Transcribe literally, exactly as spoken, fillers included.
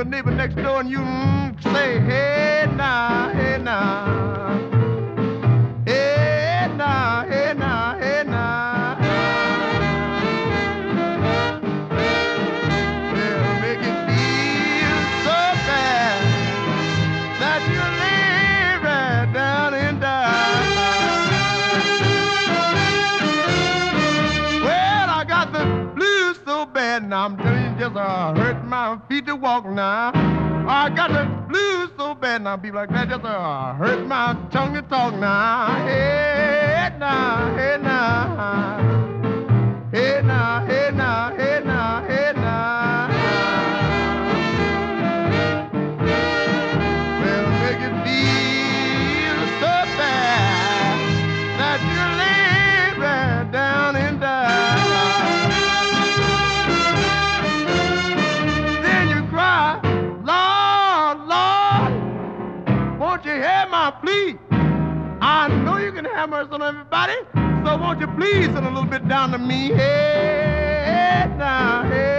your neighbor next door and you mm, say, hey, now, hey, now. Hey, now, hey, now, hey, now. Well, make it feel so bad that you lay right down and die. Well, I got the blues so bad now, I'm telling you, just uh, hurt my feet to walk now. I got the blues so bad now, people like that just uh, hurt my tongue to talk now. Hey, now, hey, now. Hey, now, hey, now, hey, now, hey, now. Well, make it feel so bad that you lay right down and die. Then you cry, Lord, Lord, won't you hear my plea? I know you can have mercy on everybody, so won't you please send a little bit down to me? Hey, now, hey.